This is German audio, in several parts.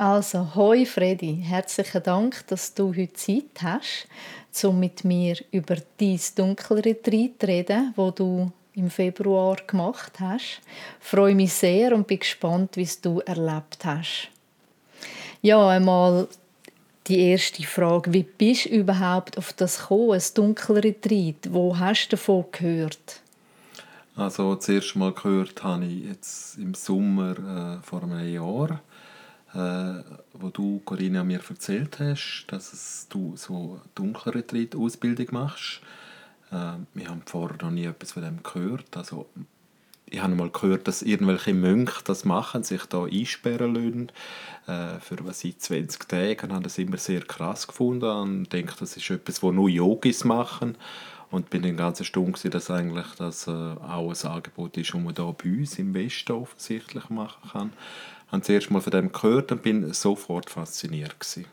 Also, hoi Freddy, herzlichen Dank, dass du heute Zeit hast, um mit mir über dein Dunkelretreat zu reden, das du im Februar gemacht hast. Ich freue mich sehr und bin gespannt, wie es du erlebt hast. Ja, einmal die erste Frage. Wie bist du überhaupt auf das gekommen, ein Dunkelretreat? Wo hast du davon gehört? Also zuerst mal gehört habe ich jetzt im Sommer vor einem Jahr, wo du, Corinna, mir erzählt hast, du so eine Dunkelretreat-Ausbildung machst. Wir haben vorher noch nie etwas von dem gehört. Also, ich habe mal gehört, dass irgendwelche Mönche das machen, sich da einsperren lassen, für was ich 20 Tage, und habe das immer sehr krass gefunden und denke, das ist etwas, was nur Yogis machen, und bin dann ganz erstaunt, dass eigentlich das auch ein Angebot ist, das man hier bei uns im Westen offensichtlich machen kann. Ich habe zuerst mal von dem gehört und bin sofort fasziniert gewesen.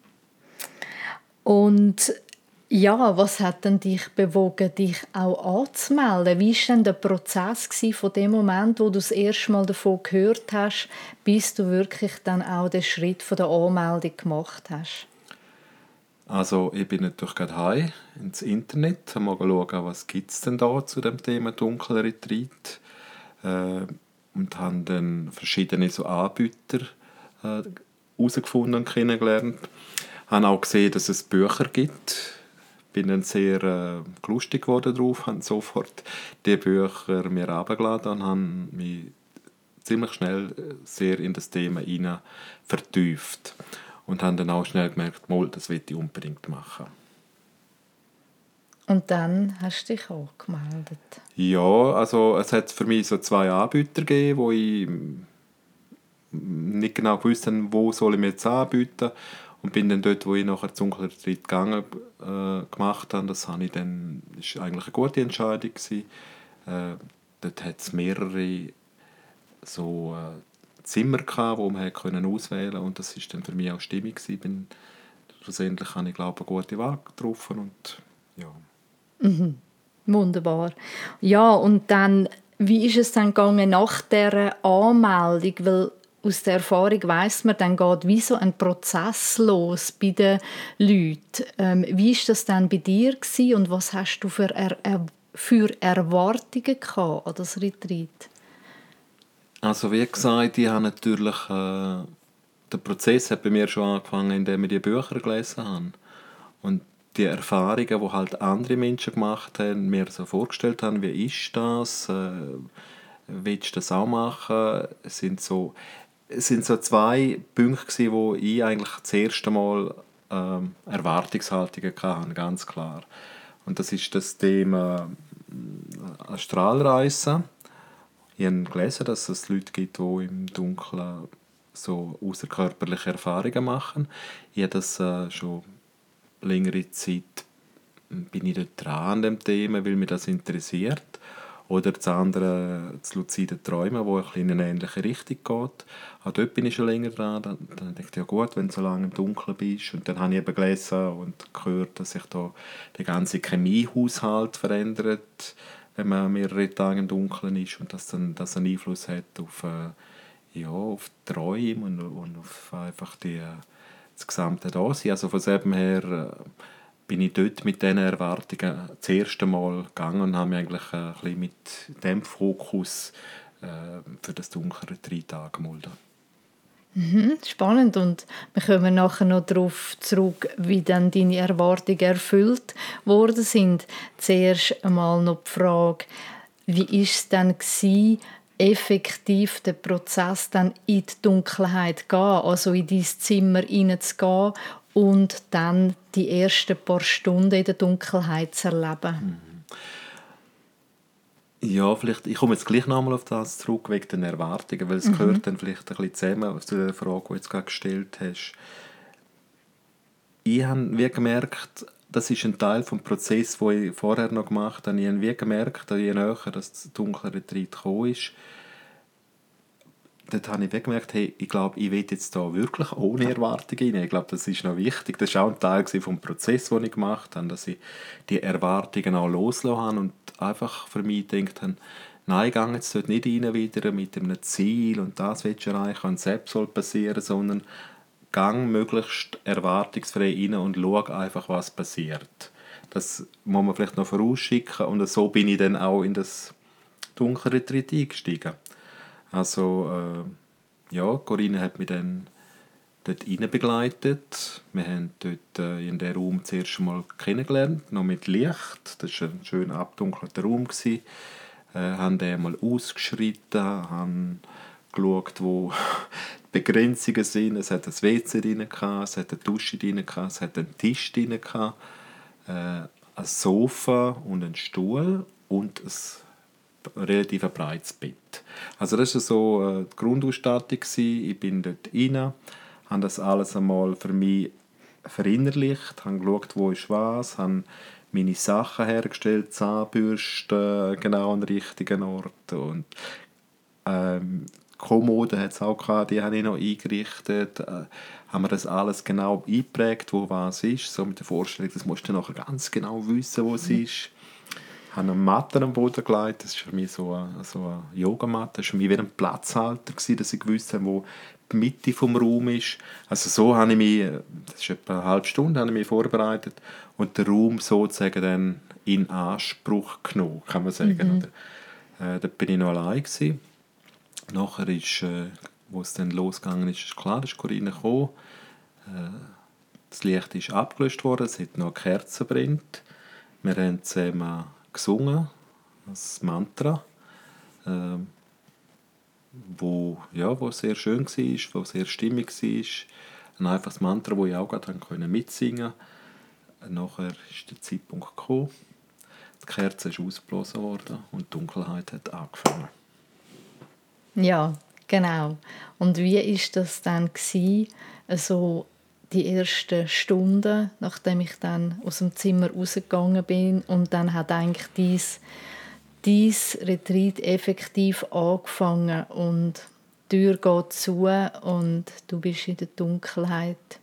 Und ja, was hat denn dich bewogen, dich auch anzumelden? Wie war denn der Prozess von dem Moment, wo du das erste Mal davon gehört hast, bis du wirklich dann auch den Schritt von der Anmeldung gemacht hast? Also ich bin natürlich gerade heim ins Internet, mal schauen, was gibt es denn da zu dem Thema Dunkelretreat, und habe dann verschiedene so Anbieter herausgefunden und kennengelernt. Habe auch gesehen, dass es Bücher gibt. Bin dann sehr lustig geworden drauf, habe sofort die Bücher mir heruntergeladen und habe mich ziemlich schnell sehr in das Thema hinein vertieft. Und habe dann auch schnell gemerkt, mal, das will ich unbedingt machen. Und dann hast du dich angemeldet. Ja, also es hat für mich so zwei Anbieter gegeben, wo ich nicht genau gewusst habe, wo soll ich mir jetzt anbieten, und bin dann dort, wo ich nachher zum Retreat gemacht habe, das habe ich dann, ist eigentlich eine gute Entscheidung gewesen. Dort hat es mehrere so Zimmer gehabt, wo man auswählen konnte, und das ist dann für mich auch stimmig gewesen. Schlussendlich habe ich, glaube ich, eine gute Wahl getroffen und ja. Wunderbar. Ja, und dann, wie ist es dann gegangen nach der Anmeldung? Weil aus der Erfahrung weiss man, dann geht wie so ein Prozess los bei den Leuten. Wie ist das dann bei dir gewesen und was hast du für Erwartungen gehabt an das Retreat? Also wie gesagt, ich habe natürlich, der Prozess hat bei mir schon angefangen, indem ich die Bücher gelesen habe. Und die Erfahrungen, die halt andere Menschen gemacht haben, mir so vorgestellt haben, wie ist das, willst du das auch machen? Es sind so zwei Punkte gewesen, wo ich eigentlich das erste Mal Erwartungshaltungen hatte, ganz klar. Und das ist das Thema Astralreisen. Ich habe gelesen, dass es Leute gibt, die im Dunkeln so außerkörperliche Erfahrungen machen. Ich habe das schon längere Zeit, bin ich dort dran an dem Thema, weil mich das interessiert. Oder das andere, das luzide Träumen, wo ein bisschen in eine ähnliche Richtung geht. Auch dort bin ich schon länger dran. Dann denke ich, ja gut, wenn du so lange im Dunkeln bist. Und dann habe ich eben gelesen und gehört, dass sich da der ganze Chemiehaushalt verändert, wenn man mehrere Tage im Dunkeln ist, und dass dann das einen Einfluss hat auf, auf die Träume und auf einfach das gesamte Dasein. Also von dem her bin ich dort mit diesen Erwartungen das erste Mal gegangen und habe mich eigentlich ein bisschen mit dem Fokus für das Dunkelretreat angemeldet. Spannend, und wir kommen nachher noch darauf zurück, wie dann deine Erwartungen erfüllt worden sind. Zuerst einmal noch die Frage, wie war es dann effektiv den Prozess dann in die Dunkelheit zu gehen, also in dein Zimmer hineinzugehen und dann die ersten paar Stunden in der Dunkelheit zu erleben? Ja, vielleicht, ich komme jetzt gleich nochmal auf das zurück, wegen den Erwartungen, weil es gehört dann vielleicht ein bisschen zusammen zu der Frage, die du jetzt gerade gestellt hast. Ich habe wie gemerkt, das ist ein Teil des Prozesses, den ich vorher noch gemacht habe. Ich habe wie gemerkt, je näher das dunkle Retreat gekommen ist, dort habe ich wie gemerkt, hey, ich glaube, ich will jetzt da wirklich ohne Erwartungen rein. Ich glaube, das ist noch wichtig. Das war auch ein Teil des Prozesses, den ich gemacht habe, dass ich die Erwartungen auch losgelassen habe und einfach für mich gedacht habe, nein, ich gehe jetzt dort nicht rein wieder mit einem Ziel und das willst du erreichen und selbst soll passieren, sondern gang möglichst erwartungsfrei rein und schaue einfach, was passiert. Das muss man vielleicht noch vorausschicken und so bin ich dann auch in das Dunkelretreat eingestiegen. Also, Corinne hat mich dann dort rein begleitet. Wir haben dort in den Raum zuerst mal kennengelernt, noch mit Licht. Das war ein schön abdunkelter Raum. Haben den mal ausgeschritten, haben geschaut, wo die Begrenzungen sind. Es hat ein WC drin, es hat eine Dusche drin, es hat einen Tisch drin, ein Sofa und einen Stuhl und ein relativ breites Bett. Also das war so die Grundausstattung. Ich bin dort rein, habe das alles einmal für mich verinnerlicht, habe geschaut, wo ist was, habe meine Sachen hergestellt, Zahnbürsten genau an den richtigen Ort und Kommode hat es auch gehabt, die habe ich noch eingerichtet. Haben wir das alles genau eingeprägt, wo was ist, so mit der Vorstellung, das musst du nachher ganz genau wissen, wo es ist. Ich habe eine Matte am Boden gelegt, das ist für mich so eine Yogamatte, das war für mich wie ein Platzhalter, dass ich gewusst habe, wo die Mitte des Raums ist. Also so habe ich mich, das ist etwa eine halbe Stunde, habe ich mich vorbereitet und den Raum sozusagen dann in Anspruch genommen, kann man sagen. Dort bin ich noch allein gewesen. Nachher ist, wo es dann losgegangen ist, ist klar, ist Corinne gekommen. Das Licht ist abgelöscht worden, es hat noch eine Kerze brennt. Wir haben zusammen gesungen, das Mantra, wo sehr schön war, wo sehr stimmig war. Ein einfaches Mantra, das ich auch gerade mitsingen konnte. Nachher ist der Zeitpunkt gekommen, die Kerze ist ausgeblasen worden und die Dunkelheit hat angefangen. Ja, genau. Und wie war das dann also die ersten Stunden, nachdem ich dann aus dem Zimmer rausgegangen bin und dann hat eigentlich dein Retreat effektiv angefangen und die Tür geht zu und du bist in der Dunkelheit.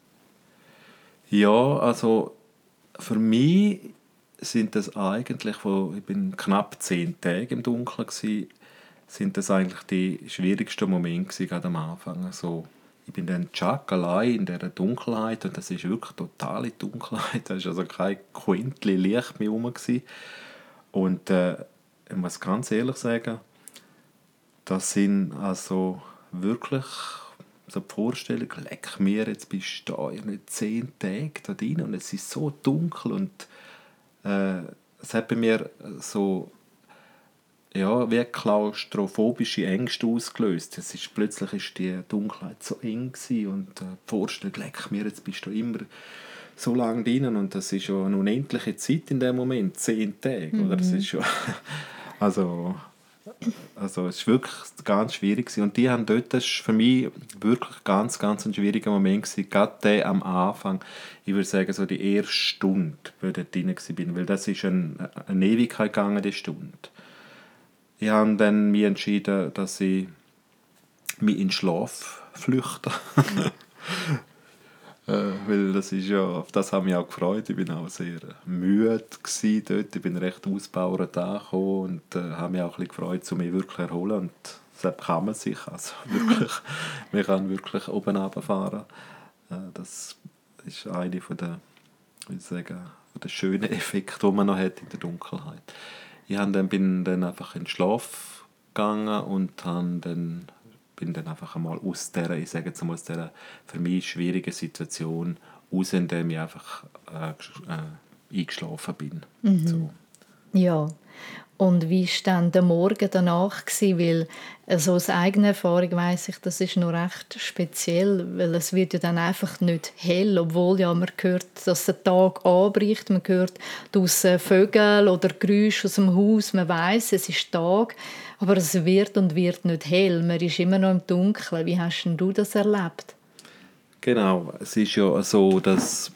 Ja, also für mich sind das eigentlich, ich bin knapp 10 Tage im Dunkeln gsi, sind das eigentlich die schwierigsten Momente gerade am Anfang. Also, ich bin dann Chuck allein in dieser Dunkelheit und das ist wirklich totale Dunkelheit. Da ist also kein Quintchen Licht mehr rum gsi. Und ich muss ganz ehrlich sagen, das sind also wirklich so die Vorstellung, leck mir, jetzt bist du da in 10 Tagen da drin und es ist so dunkel und es hat bei mir so wie klaustrophobische Ängste ausgelöst. Plötzlich ist die Dunkelheit so eng und die Vorstellung, leck mir, jetzt bist du immer so lange drin und das ist ja eine unendliche Zeit in dem Moment, 10 Tage, oder? Das ist schon also es war wirklich ganz schwierig und die haben dort, das war für mich wirklich ganz, ganz ein schwieriger Moment gewesen, gerade der am Anfang, ich würde sagen so die erste Stunde, wo ich dort drin war, weil das ist eine Ewigkeit gegangen, die Stunde. Ich habe dann mich entschieden, dass ich mich in den Schlaf flüchte. Weil das ist ja, auf das habe ich mich auch gefreut. Ich war auch sehr müde dort. Ich bin recht ausbauend angekommen und habe mich auch ein bisschen gefreut, um mich wirklich zu erholen. Und deshalb kann man sich, also wirklich, man kann wirklich oben runterfahren. Das ist einer von der, ich sagen, von den schönen Effekten, die man noch hat in der Dunkelheit. Bin dann einfach in den Schlaf gegangen und bin dann einfach einmal aus dieser für mich schwierigen Situation raus, indem ich einfach eingeschlafen bin. So. Ja. Und wie war dann der Morgen danach? Weil also aus eigener Erfahrung weiss ich, das ist noch recht speziell, weil es wird ja dann einfach nicht hell, obwohl ja man hört, dass der Tag anbricht, man hört draussen Vögel oder Geräusche aus dem Haus, man weiss, es ist Tag, aber es wird und wird nicht hell, man ist immer noch im Dunkeln. Wie hast denn du das erlebt? Genau, es ist ja so, dass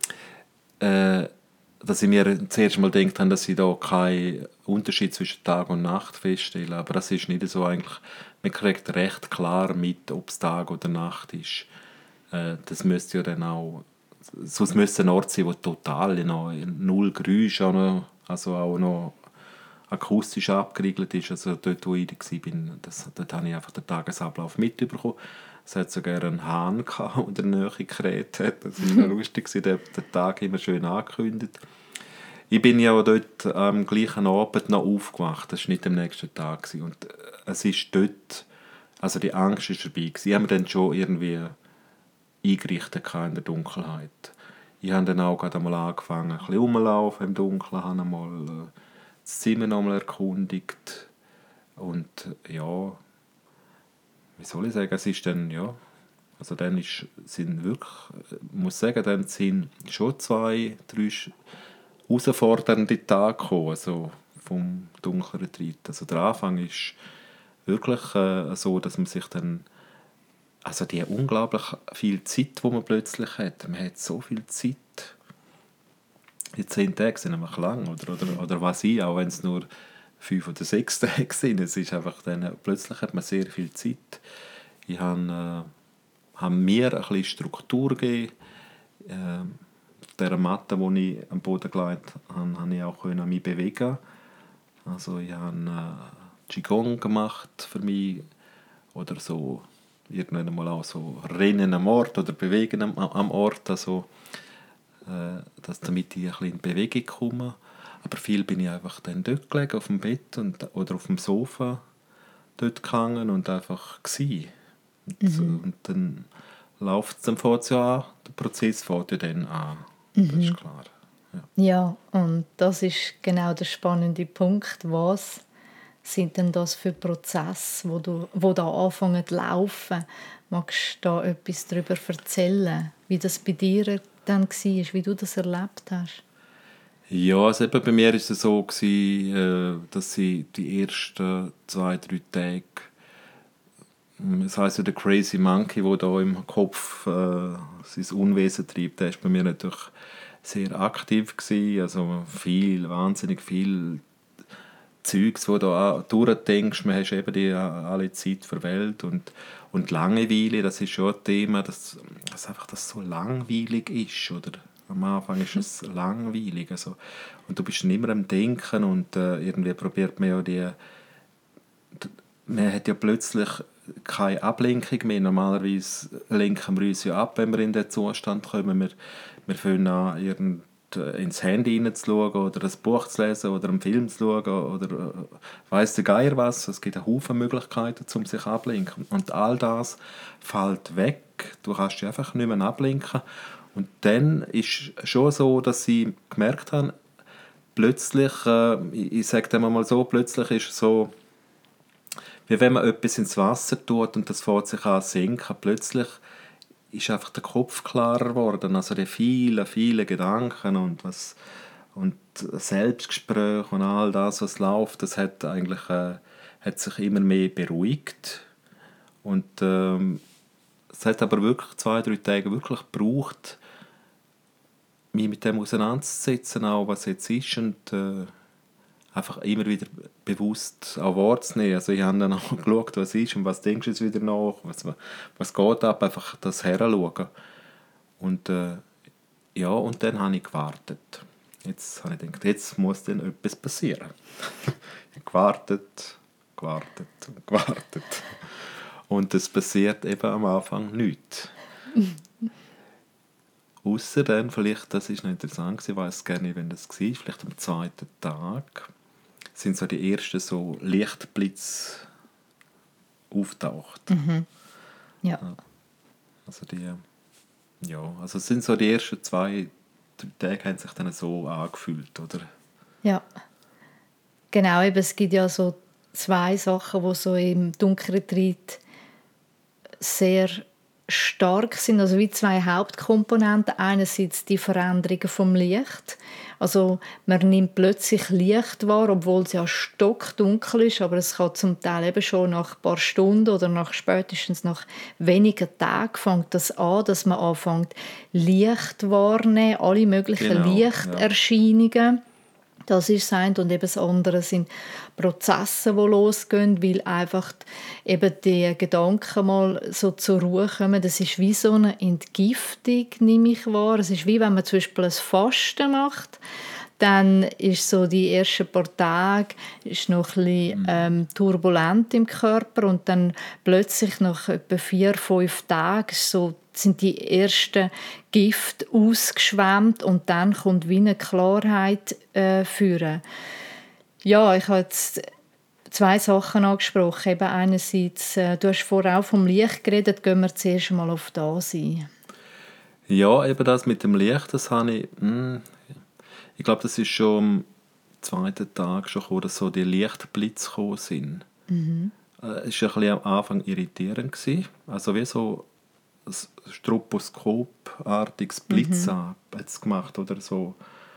ich mir zuerst mal gedacht habe, dass ich da keinen Unterschied zwischen Tag und Nacht feststelle. Aber das ist nicht so eigentlich. Man kriegt recht klar mit, ob es Tag oder Nacht ist. Das müsste ja dann auch. Sonst müsste ein Ort sein, wo total noch null Geräusch, auch noch akustisch abgeriegelt ist. Also dort, wo ich war, dort habe ich einfach den Tagesablauf mitbekommen. Es hat sogar einen Hahn gehabt, der in der Nähe gekräht hat. Das war lustig, der Tag immer schön angekündigt. Ich bin ja auch dort am gleichen Abend noch aufgewacht. Das war nicht am nächsten Tag. Und es ist dort, also die Angst war vorbei. Ich habe mir dann schon irgendwie eingerichtet in der Dunkelheit. Ich habe dann auch gerade einmal angefangen, ein bisschen rumzulaufen im Dunkeln, habe einmal das Zimmer noch mal erkundigt. Und ja, wie soll ich sagen, es ist dann, ja, also dann sind wirklich, ich muss sagen, dann sind schon 2, 3 herausfordernde Tage gekommen, also vom Dunkelretreat. Also der Anfang ist wirklich so, dass man sich dann, also die unglaublich viel Zeit, die man plötzlich hat, man hat so viel Zeit. Die 10 Tage sind einfach lang, oder was ich, auch wenn es nur 5 oder 6 Tage sind, es ist einfach dann, plötzlich hat man sehr viel Zeit. Ich habe mir ein bisschen Struktur gegeben. Auf dieser Matte, die ich am Boden gelegt habe, konnte ich auch mich bewegen. Also ich habe Qigong gemacht für mich oder so irgendwann mal auch so Rennen am Ort oder Bewegen am Ort, also damit ich ein bisschen in Bewegung komme. Aber viel bin ich einfach dann dort gelegen, auf dem Bett oder auf dem Sofa dort gehangen und einfach gsi. Und dann läuft es dann an, der Prozess fängt ja dann an. Das ist klar. Ja, und das ist genau der spannende Punkt. Was sind denn das für Prozesse, wo da anfangen zu laufen? Magst du da etwas darüber erzählen, wie das bei dir dann war, wie du das erlebt hast? Ja, also eben bei mir war es so, dass ich die ersten 2, 3 Tage, das heisst ja der Crazy Monkey, der da im Kopf sein Unwesen treibt, der war bei mir natürlich sehr aktiv gewesen. Also wahnsinnig viel Zeugs, wo du durchdenkst, man hast eben alle Zeit für die Welt und Langeweile, das ist schon ein Thema, dass einfach das so langweilig ist, oder? Am Anfang ist es langweilig, also, und du bist dann immer am Denken und irgendwie probiert man ja man hat ja plötzlich keine Ablenkung mehr. Normalerweise lenken wir uns ja ab, wenn wir in diesen Zustand kommen. Wir fangen an, ins Handy hineinzuschauen oder ein Buch zu lesen oder einen Film zu schauen oder weiss der Geier was. Es gibt einen Haufen Möglichkeiten, um sich ablenken. Und all das fällt weg. Du kannst dich einfach nicht mehr ablenken. Und dann ist es schon so, dass ich gemerkt habe, plötzlich, ich sage dem mal so, plötzlich ist es so, wie wenn man etwas ins Wasser tut und das fängt sich an zu senken. Plötzlich ist einfach der Kopf klarer geworden. Also die vielen, vielen Gedanken und Selbstgespräche und all das, was läuft, das hat eigentlich hat sich immer mehr beruhigt. Und es hat aber wirklich 2, 3 Tage wirklich gebraucht, mich mit dem auseinanderzusetzen, auch was jetzt ist und einfach immer wieder bewusst auch wahrzunehmen. Also ich habe dann auch geschaut, was ist und was denkst du jetzt wieder nach, was geht ab, einfach das Heranschauen. Und ja, und dann habe ich gewartet. Jetzt habe ich gedacht, jetzt muss dann etwas passieren. Ich habe gewartet und gewartet. Und es passiert eben am Anfang nichts. Ausser dann, vielleicht, das ist noch interessant, ich weiss gar nicht, wenn das war, vielleicht am 2. Tag, sind so die ersten so Lichtblitze auftaucht. Ja. Also also es sind so die ersten 2, 3 Tage haben sich dann so angefühlt, oder? Ja, genau. Eben, es gibt ja so 2 Sachen, die so im Dunkelretreat sehr stark sind, also wie 2 Hauptkomponenten. Einerseits die Veränderungen vom Licht. Also man nimmt plötzlich Licht wahr, obwohl es ja stockdunkel ist, aber es kann zum Teil eben schon nach ein paar Stunden oder spätestens nach wenigen Tagen fängt das an, dass man anfängt Licht wahrnehmen, alle möglichen Lichterscheinungen. Ja. Das ist das eine. Und eben das andere sind Prozesse, die losgehen, weil einfach eben die Gedanken mal so zur Ruhe kommen. Das ist wie so eine Entgiftung, nehme ich wahr. Es ist wie wenn man zum Beispiel ein Fasten macht, Dann ist so die ersten paar Tage ist noch ein bisschen, turbulent im Körper und dann plötzlich nach etwa 4-5 Tagen sind die ersten Gifte ausgeschwemmt und dann kommt wie eine Klarheit führen. Ja, ich habe jetzt 2 Sachen angesprochen. Eben einerseits, du hast vorher auch vom Licht geredet, gehen wir zuerst mal auf das ein. Ja, eben das mit dem Licht, das habe ich glaube, das ist schon am zweiten Tag schon gekommen, dass so die Lichtblitze gekommen sind. Es war ein bisschen am Anfang irritierend gewesen. Also wie so ein Stroboskop-artiges Blitz hat's gemacht oder so.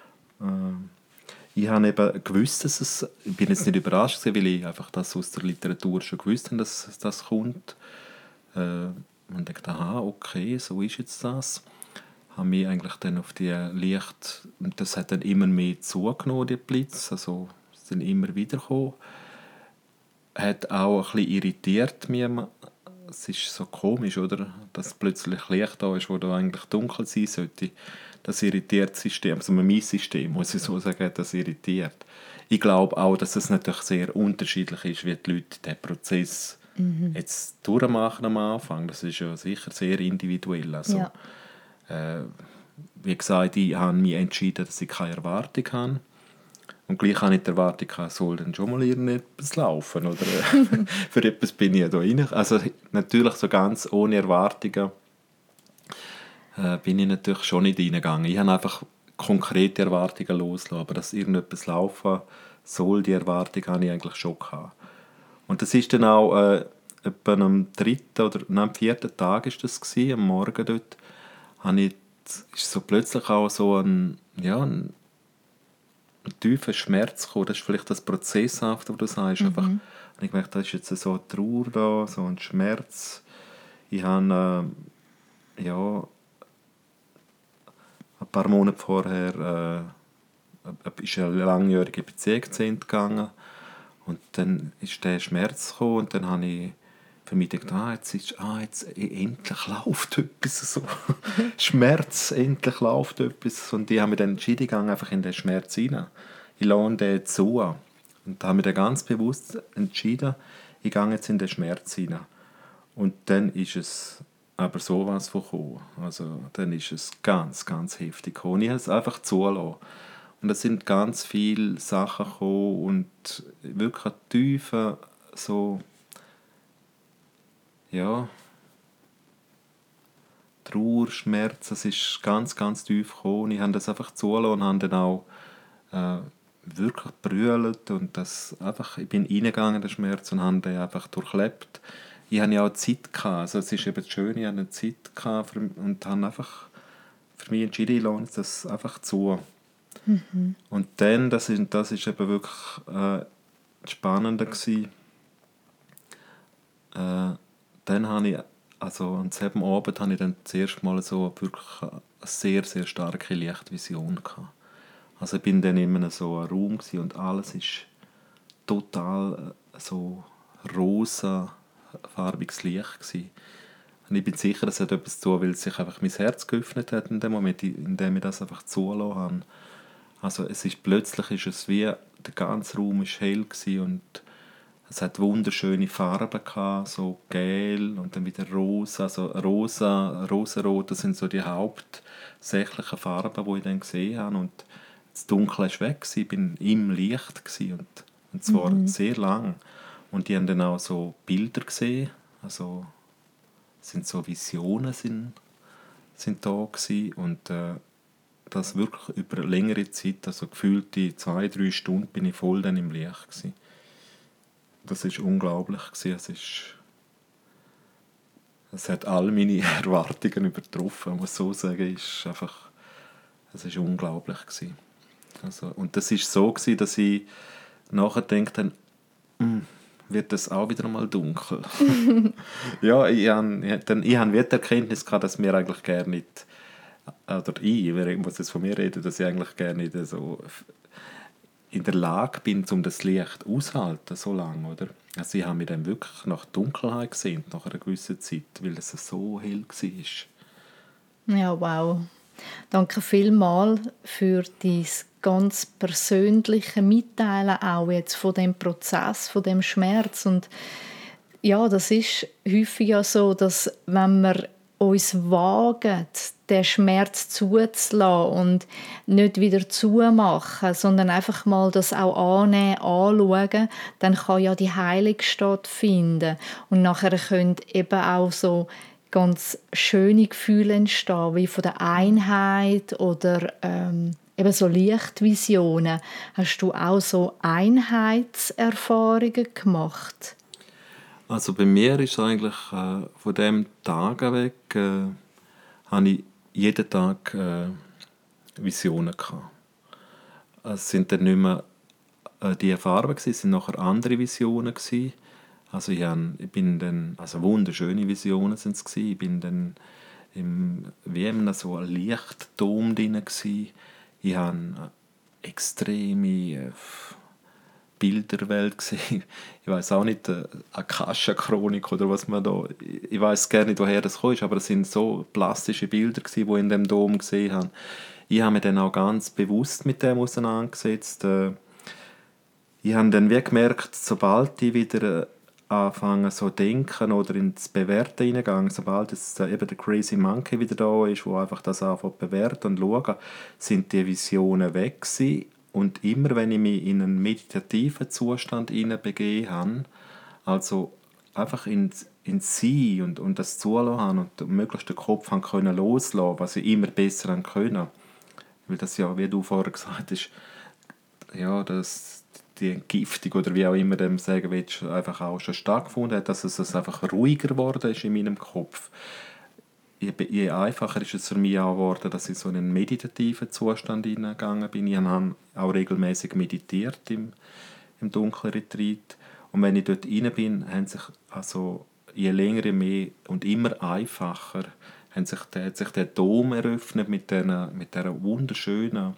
Ich habe eben gewusst, ich bin jetzt nicht überrascht gewesen, weil ich einfach das aus der Literatur schon gewusst habe, dass das kommt. Man denkt, aha, okay, so ist jetzt das. Habe mich eigentlich dann auf die Licht, und das hat dann immer mehr zugenommen, die Blitze, also es sind immer wieder gekommen. Hat auch ein bisschen irritiert mich. Es ist so komisch, oder? Dass plötzlich Licht da ist, wo da eigentlich dunkel sein sollte. Das irritiert das System, also mein System, muss ich so sagen, hat das irritiert. Ich glaube auch, dass es natürlich sehr unterschiedlich ist, wie die Leute diesen Prozess jetzt durchmachen am Anfang. Das ist ja sicher sehr individuell. Also, Ja. Wie gesagt, ich habe mich entschieden, dass ich keine Erwartung habe. Und gleich habe ich die Erwartung, es soll dann schon mal irgendetwas laufen. Oder für etwas bin ich ja da rein. Also natürlich so ganz ohne Erwartungen bin ich natürlich schon nicht reingegangen. Ich habe einfach konkrete Erwartungen losgelassen. Aber dass irgendetwas laufen soll, die Erwartung habe ich eigentlich schon gehabt. Und das ist dann auch etwa am 3. oder am 4. Tag ist das gewesen, am Morgen dort, ist so plötzlich auch so ein tiefer Schmerz gekommen. Das ist vielleicht das Prozesshafte, was du sagst. Einfach, und ich merke, da ist jetzt so eine Trauer da, so ein Schmerz. Ich habe ein paar Monate vorher ist eine langjährige Beziehung zu Ende gegangen. Und dann ist der Schmerz gekommen und dann habe ich für mich gedacht, jetzt endlich läuft etwas. So. Schmerz, endlich läuft etwas. Und ich habe mich dann entschieden, ich gehe einfach in den Schmerz rein. Ich lasse den zu. Und habe mich dann ganz bewusst entschieden, ich gehe jetzt in den Schmerz rein. Und dann ist es aber sowas von gekommen. Also dann ist es ganz, ganz heftig gekommen. Ich habe es einfach zulassen. Und es sind ganz viele Sachen gekommen und wirklich eine tiefe, so, ja, Trauer, Schmerz, es ist ganz, ganz tief gekommen. Ich habe das einfach zulassen und habe dann auch wirklich brüllt und ich bin reingegangen in den Schmerz und habe den einfach durchlebt. Ich hatte ja auch Zeit gehabt, also es ist eben schön, ich hatte Zeit gehabt und habe einfach für mich entschieden, ich lasse das einfach zu. Und dann, das ist eben wirklich das Spannende gewesen. Dann habe ich, also an diesem Abend habe ich dann das erste Mal so wirklich eine sehr, sehr starke Lichtvision gehabt. Also ich bin dann in so einem Raum gewesen und alles ist total so rosa, farbiges Licht gewesen. Und ich bin sicher, das hat etwas zu tun, weil sich einfach mein Herz geöffnet hat in dem Moment, in dem ich das einfach zulassen habe. Also plötzlich ist es wie, der ganze Raum war hell gewesen und es hat wunderschöne Farben gehabt, so gel und dann wieder rosa, also rosa, rosarot, das sind so die hauptsächlichen Farben, die ich dann gesehen habe und das Dunkle war weg, ich war im Licht und zwar sehr lang. Und die haben dann auch so Bilder gesehen, also sind so Visionen sind da gewesen und das wirklich über längere Zeit, also gefühlte 2-3 Stunden, bin ich voll dann im Licht gewesen. Das war unglaublich gewesen. Es hat all meine Erwartungen übertroffen, muss so sagen. Es war unglaublich gewesen. Also, und das war so gewesen, dass ich nachher dachte, wird das auch wieder mal dunkel. Ja, ich habe wie die Erkenntnis gehabt, dass wir eigentlich gerne nicht, oder ich muss jetzt von mir reden, dass ich eigentlich gerne nicht so in der Lage bin, um das Licht auszuhalten, so lange, oder? Also ich habe mich dann wirklich nach Dunkelheit gesehen, nach einer gewissen Zeit, weil es so hell war. Ja, wow. Danke vielmals für dein ganz persönliche Mitteilen auch jetzt von dem Prozess, von dem Schmerz. Und ja, das ist häufig ja so, dass wenn wir uns wagen, den Schmerz zuzulassen und nicht wieder zumachen, sondern einfach mal das auch annehmen, anschauen, dann kann ja die Heilung stattfinden. Und nachher können eben auch so ganz schöne Gefühle entstehen, wie von der Einheit oder eben so Lichtvisionen. Hast du auch so Einheitserfahrungen gemacht? Also bei mir ist eigentlich von dem Tag weg, habe ich jeden Tag Visionen gehabt. Es sind dann nicht mehr die Farben gewesen, es sind nachher andere Visionen gewesen. Also ich bin dann, also wunderschöne Visionen sind es gewesen. Ich bin dann wie in so einem Lichtdom drin gewesen. Ich habe eine extreme Bilderwelt gesehen. Ich weiß auch nicht, eine Akasha-Chronik oder was man da. Ich weiß gar nicht, woher das kommt, aber es sind so plastische Bilder gewesen, die ich in dem Dom gesehen habe. Ich habe mich dann auch ganz bewusst mit dem auseinandergesetzt. Ich habe dann wie gemerkt, sobald ich wieder anfange so denken oder ins Bewerten hineingehe, sobald jetzt eben der Crazy Monkey wieder da ist, wo einfach das anfängt bewerten und schauen, sind die Visionen weg gewesen. Und immer wenn ich mich in einen meditativen Zustand hineinbegeben habe, also einfach ins Sein und das Zulassen habe und möglichst den Kopf haben können loslassen, was ich immer besser haben können. Weil das ja, wie du vorher gesagt hast, ja, dass die Entgiftung oder wie auch immer dem sagen willst, einfach auch schon stattgefunden hat, dass es einfach ruhiger geworden ist in meinem Kopf. Je einfacher ist es für mich auch geworden, dass ich so in einen meditativen Zustand hineingegangen bin. Ich habe auch regelmäßig meditiert im Dunkelretreat. Und wenn ich dort rein bin, haben sich also je länger, je mehr und immer einfacher hat sich der Dom eröffnet mit dieser wunderschönen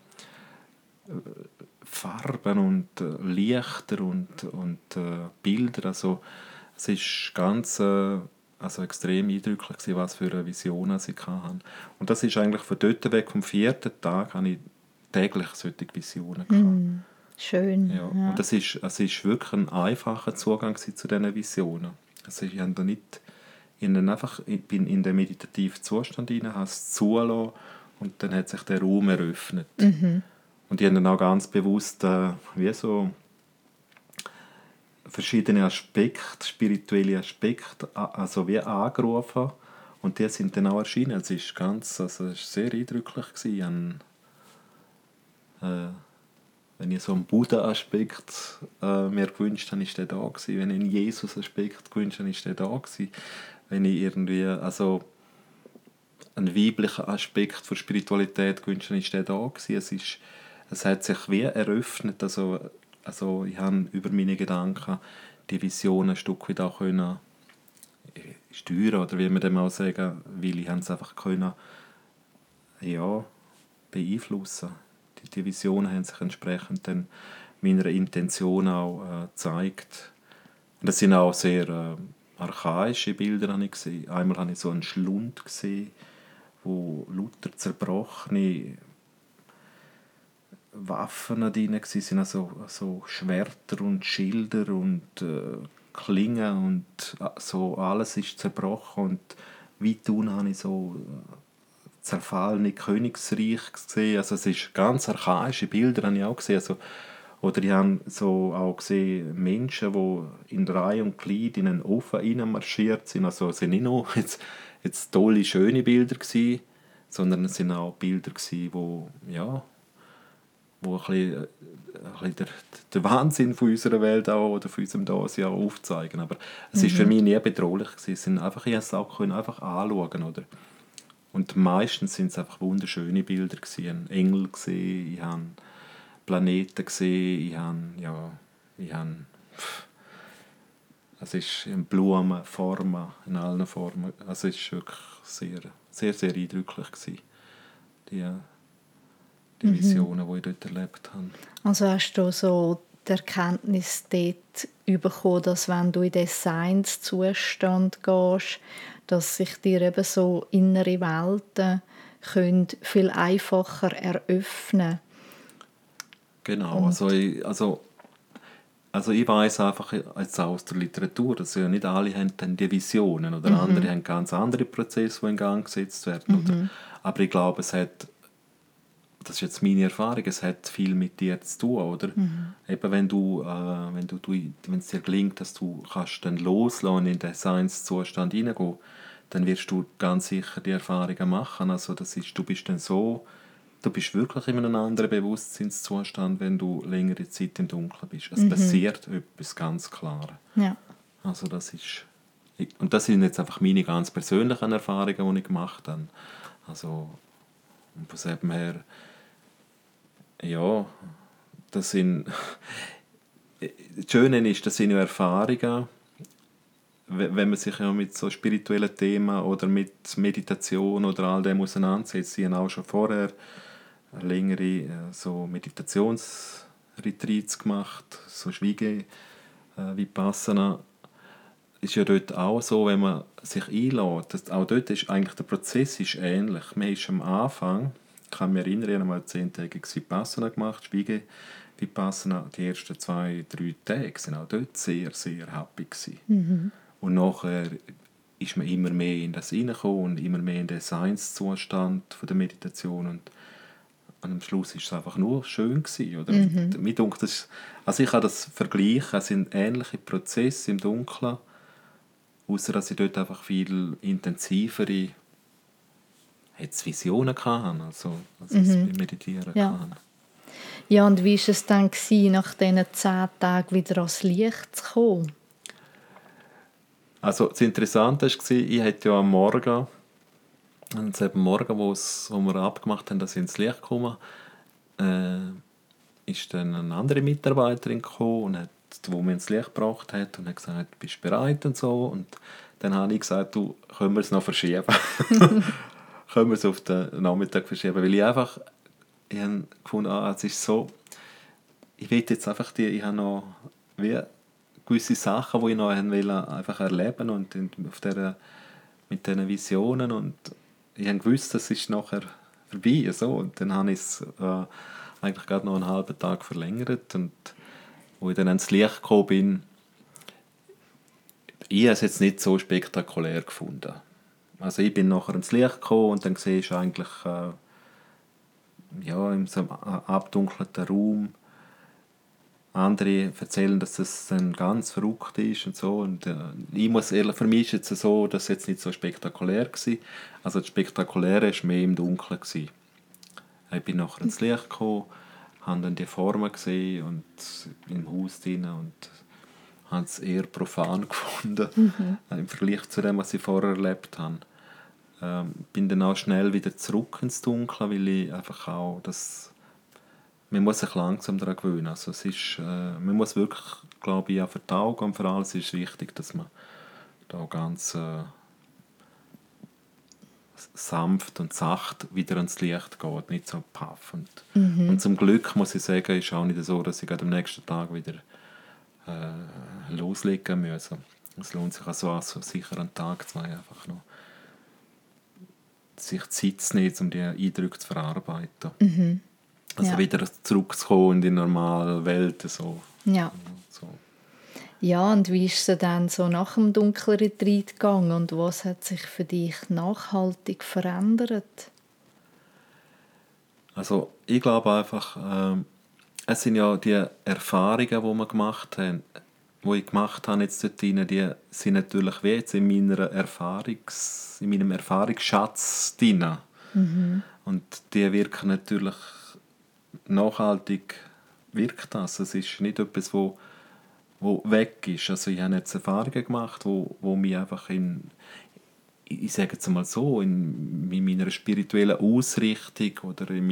Farben und Lichter und Bilder. Also es ist ganz also extrem eindrücklich gewesen, was für eine Vision ich hatte. Und das ist eigentlich von dort weg, vom 4. Tag, habe ich täglich solche Visionen gehabt. Schön. Ja. Ja. Und es ist wirklich ein einfacher Zugang zu diesen Visionen. Also ich habe da nicht ich bin in den meditativen Zustand hinein, habe es zulassen und dann hat sich der Raum eröffnet. Und ich habe dann auch ganz bewusst wie so verschiedene Aspekte, spirituelle Aspekte, also wie angerufen und die sind dann auch erschienen. Es ist sehr eindrücklich gewesen. Wenn ich so einen Buddha-Aspekt mir gewünscht habe, ist der da gewesen. Wenn ich einen Jesus-Aspekt gewünscht habe, ist der da gewesen. Wenn ich irgendwie einen weiblichen Aspekt von Spiritualität gewünscht habe, ist der da gewesen. Es hat sich wie eröffnet, also ich habe über meine Gedanken die Vision ein Stück weit auch können steuern, oder wie man dem auch sagen, weil ich es einfach können, ja, beeinflussen. Die Visionen haben sich entsprechend dann meiner Intention auch gezeigt. Und das sind auch sehr archaische Bilder, habe ich gesehen. Einmal habe ich so einen Schlund gesehen, wo lauter zerbrochene Waffen drin waren, also Schwerter und Schilder und Klingen und so alles ist zerbrochen. Und weit unten habe ich so zerfallene Königsreich gesehen. Also es ist ganz archaische Bilder habe ich auch gesehen. Also, oder ich habe so auch gesehen Menschen, die in Reihe und Glied in einen Ofen reinmarschiert sind. Also es sind nicht nur jetzt tolle, schöne Bilder gewesen, sondern es sind auch Bilder gewesen, wo ein bisschen der Wahnsinn von unserer Welt auch, oder von unserem Dasein auch aufzeigen. Aber es ist für mich nie bedrohlich gewesen. Es sind einfach, ich konnte es auch einfach anschauen, oder? Und meistens sind es einfach wunderschöne Bilder gewesen. Ich habe Engel gesehen, ich habe Planeten gesehen, es ist in Blumen, Formen, in allen Formen. Also es war wirklich sehr, sehr, sehr eindrücklich gewesen, die Visionen, die ich dort erlebt habe. Also hast du so die Erkenntnis dort bekommen, dass wenn du in den Seinszustand gehst, dass sich dir eben so innere Welten können viel einfacher eröffnen. Genau, Und also ich weiss einfach jetzt auch aus der Literatur, dass ja nicht alle haben dann die Visionen oder andere haben ganz andere Prozesse, die in Gang gesetzt werden. Oder, aber ich glaube, das ist jetzt meine Erfahrung, es hat viel mit dir zu tun, oder? Eben wenn es dir gelingt, dass du kannst dann loslassen und in den Seinszustand hineingehen, dann wirst du ganz sicher die Erfahrungen machen. Also du bist dann so, du bist wirklich in einem anderen Bewusstseinszustand, wenn du längere Zeit im Dunkeln bist. Es passiert etwas ganz klar. ja. Also und das sind jetzt einfach meine ganz persönlichen Erfahrungen, die ich gemacht habe. Also und von dem her, ja, das sind das Schöne ist, das sind ja Erfahrungen, wenn man sich ja mit so spirituellen Themen oder mit Meditation oder all dem auseinandersetzt. Sie haben auch schon vorher längere so Meditationsretreats gemacht, so Vipassana. Ist ja dort auch so, wenn man sich einlädt, auch dort ist eigentlich der Prozess ist ähnlich. Man ist am Anfang, ich kann mich erinnern, ich habe mal 10-tägiges Vipassana gemacht, Vipassana, die ersten 2-3 Tage sind auch dort sehr, sehr happy gewesen. Und nachher ist man immer mehr in das hineingekommen und immer mehr in den Seinszustand der Meditation und am Schluss war es einfach nur schön gewesen, oder? Mir dunkt also ich kann das vergleichen, es sind ähnliche Prozesse im Dunkeln, außer dass ich dort einfach viel intensivere jetzt Visionen hatte, als ich es beim Meditieren Ja. hatte. Ja, und wie war es dann, nach diesen 10 Tagen wieder ans Licht zu kommen? Also das Interessante war, ich hatte ja am Morgen, wo wir abgemacht haben, dass ich ins Licht komme, ist dann eine andere Mitarbeiterin gekommen und die mich ins Licht gebracht hat und hat gesagt, bist du bereit und so. Und dann habe ich gesagt, du, können wir es noch verschieben? Können wir es auf den Nachmittag verschieben? Weil ich habe gefunden, es ist so, ich will jetzt einfach ich habe noch gewisse Sachen, die ich noch einfach erleben und mit diesen Visionen und ich habe gewusst, das ist nachher vorbei. So. Und dann habe ich es eigentlich gerade noch einen halben Tag verlängert und wo ich dann ans Licht gekommen bin, ich habe es jetzt nicht so spektakulär gefunden. Also ich bin nachher ins Licht gekommen und dann siehst du eigentlich in so einem abdunkelten Raum. Andere erzählen, dass das dann ganz verrückt ist und so. Und ich muss ehrlich, für mich ist es so, dass es jetzt nicht so spektakulär war. Also das Spektakuläre war mehr im Dunkeln. Ich bin nachher ins Licht gekommen, habe dann die Formen gesehen und im Haus drin und habe es eher profan gefunden im Vergleich zu dem, was ich vorher erlebt habe. Bin dann auch schnell wieder zurück ins Dunkle, weil ich einfach auch man muss sich langsam daran gewöhnen. Also man muss wirklich, glaube ich, auch für die Augen und für alles ist es wichtig, dass man da ganz sanft und sacht wieder ans Licht geht, nicht so paff. Und zum Glück, muss ich sagen, ist es auch nicht so, dass ich am nächsten Tag wieder loslegen muss. Es lohnt sich also sicher einen Tag, 2 einfach noch sich Zeit zu nehmen, um die Eindrücke zu verarbeiten. Also Ja. wieder zurückzukommen in die normale Welt. So. Ja. So. Ja, und wie ist es dann so nach dem Dunkelretreat gegangen und was hat sich für dich nachhaltig verändert? Also ich glaube einfach, es sind ja die Erfahrungen, die wir gemacht haben, die ich gemacht habe jetzt dort drin, die sind natürlich wie jetzt in meinem Erfahrungsschatz drin. Und die wirken natürlich nachhaltig, wirkt das. Es ist nicht etwas, wo weg ist. Also ich habe jetzt Erfahrungen gemacht, wo mich einfach ich sage jetzt mal so, in meiner spirituellen Ausrichtung oder in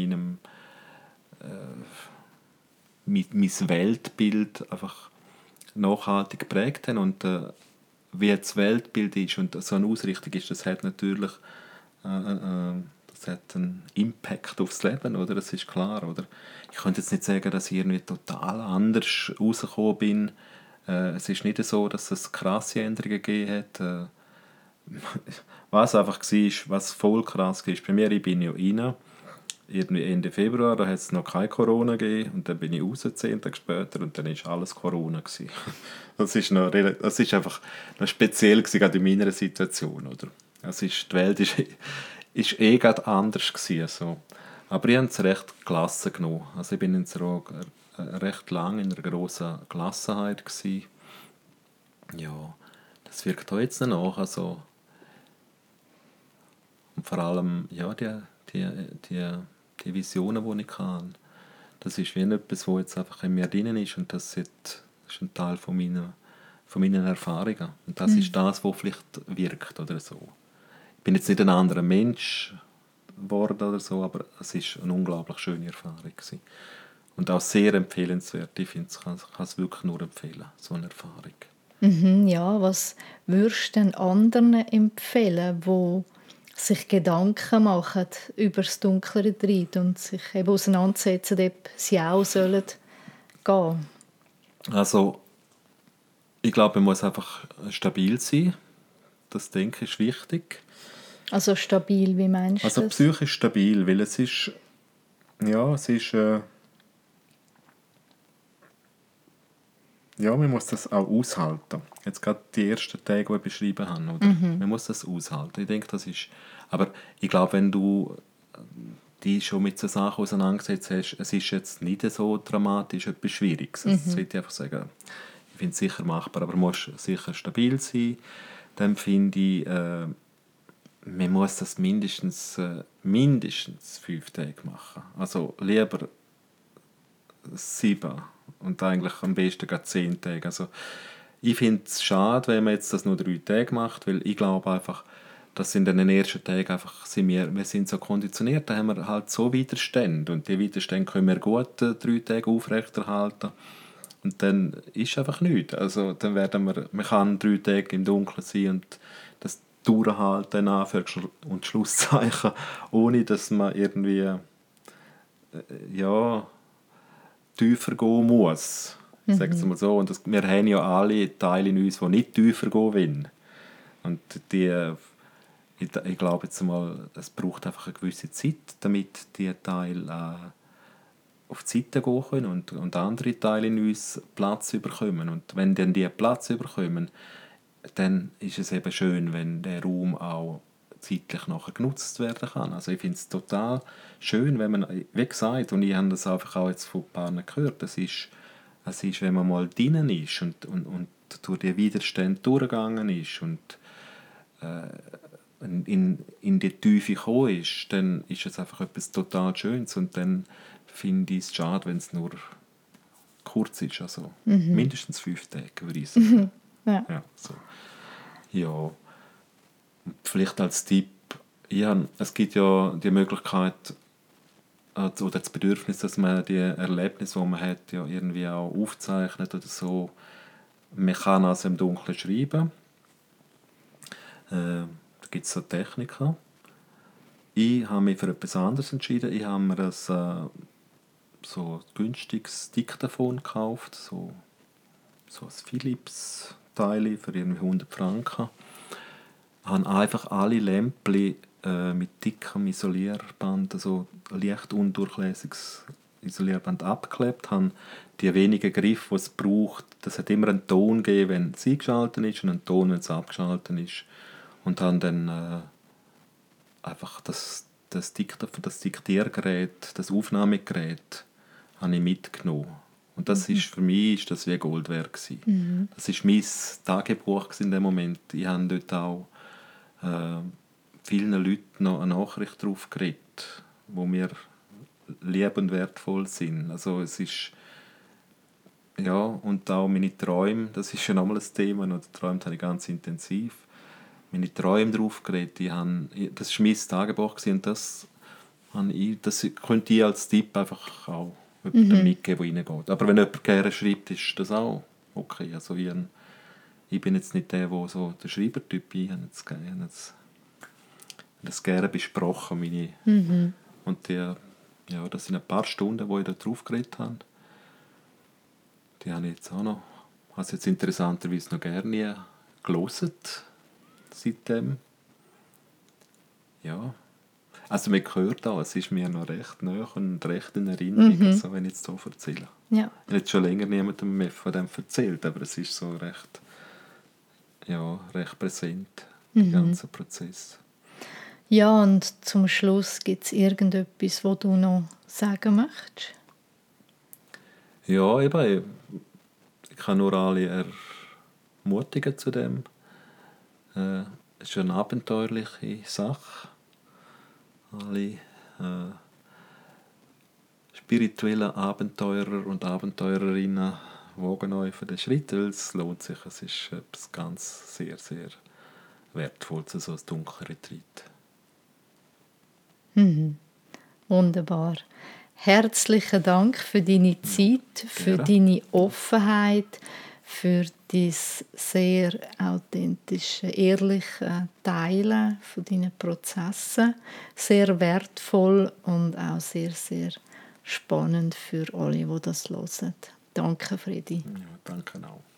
mein Weltbild einfach nachhaltig geprägt haben. Und wie das Weltbild ist und so eine Ausrichtung ist, das hat natürlich das hat einen Impact aufs Leben, oder? Das ist klar, oder? Ich könnte jetzt nicht sagen, dass ich irgendwie total anders rausgekommen bin. Es ist nicht so, dass es krasse Änderungen gegeben hat. Was einfach war, was voll krass war, bei mir, ich bin ja rein irgendwie Ende Februar, da hat es noch kein Corona gegeben und dann bin ich raus, 10 Tage später, und dann ist alles Corona gewesen. Das ist einfach noch speziell gewesen, gerade in meiner Situation, oder? Die Welt ist gerade anders gewesen, so. Aber ich habe es recht gelassen genommen. Also ich bin recht lange in einer grossen Gelassenheit gewesen. Ja, das wirkt auch jetzt noch nach, also. Und vor allem, ja, die, die Visionen, die ich habe, das ist wie etwas, was jetzt einfach in mir drin ist, und das ist ein Teil von meinen Erfahrungen. Und das ist das, was vielleicht wirkt oder so. Ich bin jetzt nicht ein anderer Mensch geworden oder so, aber es ist eine unglaublich schöne Erfahrung gewesen. Und auch sehr empfehlenswert. Ich finde, ich kann es wirklich nur empfehlen, so eine Erfahrung. Ja, was würdest du denn anderen empfehlen, die sich Gedanken machen über das dunkle Retreat und sich eben auseinandersetzen, ob sie auch sollen gehen? Also, ich glaube, man muss einfach stabil sein. Das, denke ich, ist wichtig. Also stabil, wie meinst du Also das? psychisch stabil, weil ja, man muss das auch aushalten. Jetzt gerade die ersten Tage, die ich beschrieben habe, oder? Man muss das aushalten. Ich denke, das ist, aber ich glaube, wenn du dich schon mit so Sachen auseinandergesetzt hast, es ist jetzt nicht so dramatisch, etwas Schwieriges. Das will ich einfach sagen. Ich finde es sicher machbar, aber man muss sicher stabil sein. Dann finde ich, man muss das mindestens 5 Tage machen. Also lieber 7 und eigentlich am besten gerade 10 Tage. Also ich finde es schade, wenn man jetzt das nur 3 Tage macht, weil ich glaube einfach, dass in den ersten Tagen einfach wir sind so konditioniert, da haben wir halt so Widerstände, und die Widerstände können wir gut 3 Tage aufrechterhalten. Und dann ist einfach nichts. Also dann man kann 3 Tage im Dunkeln sein und das durchhalten, Anführungs- und Schlusszeichen, ohne dass man irgendwie ja, tiefer gehen muss. Sagen wir mal so. Und wir haben ja alle Teile in uns, die nicht tiefer gehen wollen. Und ich glaube jetzt mal, es braucht einfach eine gewisse Zeit, damit die Teile auf die Seite gehen können und andere Teile in uns Platz bekommen. Und wenn dann die Platz bekommen, dann ist es eben schön, wenn der Raum auch zeitlich nachher genutzt werden kann. Also ich finde es total schön, wenn man, wie gesagt, und ich habe das einfach auch jetzt von ein paar gehört, es ist, wenn man mal drinnen ist und durch die Widerstände durchgegangen ist und in die Tiefe gekommen ist, dann ist es einfach etwas total Schönes, und dann finde ich es schade, wenn es nur kurz ist, also mindestens 5 Tage, würde ich sagen. Ja. Ja, so. Ja, vielleicht als Tipp, es gibt ja die Möglichkeit oder das Bedürfnis, dass man die Erlebnisse, die man hat, ja irgendwie auch aufzeichnet oder so. Man kann also im Dunkeln schreiben. Da gibt es so Techniken. Ich habe mich für etwas anderes entschieden. Ich habe mir so ein günstiges Diktaphon gekauft, so ein Philips-Teil für irgendwie 100 Franken. Ich habe einfach alle Lämpchen mit dickem Isolierband, also leicht undurchlässiges Isolierband abgeklebt, habe die wenigen Griffe, die es braucht. Das hat immer einen Ton gegeben, wenn es eingeschaltet ist, und einen Ton, wenn es abgeschaltet ist. Und habe dann einfach das Diktiergerät, das Aufnahmegerät, habe ich mitgenommen. Und das ist, für mich ist das wie Gold wert gewesen. Das war mein Tagebuch in dem Moment. Ich habe dort auch vielen Leuten noch eine Nachricht drauf geredet, die mir lieb und wertvoll sind. Also es ist, ja, und auch meine Träume, das ist ja nochmal ein Thema, und Träume habe ich ganz intensiv. Meine Träume drauf geredet, das war mein Tagebuch gewesen, und das könnte ich als Tipp einfach auch jemandem mitgeben, der reingeht. Aber wenn jemand gerne schreibt, ist das auch okay. Also ich bin jetzt nicht der so der Schreibertyp, ich habe das gerne besprochen. Und das sind ein paar Stunden, wo ich da drauf geredet habe. Die habe ich jetzt auch noch, also jetzt interessanterweise noch gerne gelesen seitdem. Ja. Also man hört auch, es ist mir noch recht nahe und recht in Erinnerung, also wenn ich es so erzähle. Ja. Ich habe jetzt schon länger niemandem mehr von dem erzählt, aber es ist so recht, ja, recht präsent, der ganze Prozess. Ja, und zum Schluss gibt es irgendetwas, was du noch sagen möchtest? Ja, eben, ich kann nur alle ermutigen zu dem. Es ist eine abenteuerliche Sache. Alle spirituellen Abenteurer und Abenteurerinnen wagen euch für den Schritt, weil es lohnt sich. Es ist etwas ganz sehr, sehr Wertvolles, so ein Dunkelretreat. Wunderbar. Herzlichen Dank für deine Zeit, für deine Offenheit, für dein sehr authentische, ehrliche Teilen von deinen Prozessen. Sehr wertvoll und auch sehr, sehr spannend für alle, die das hören. Danke, Fredi. Ja, danke auch.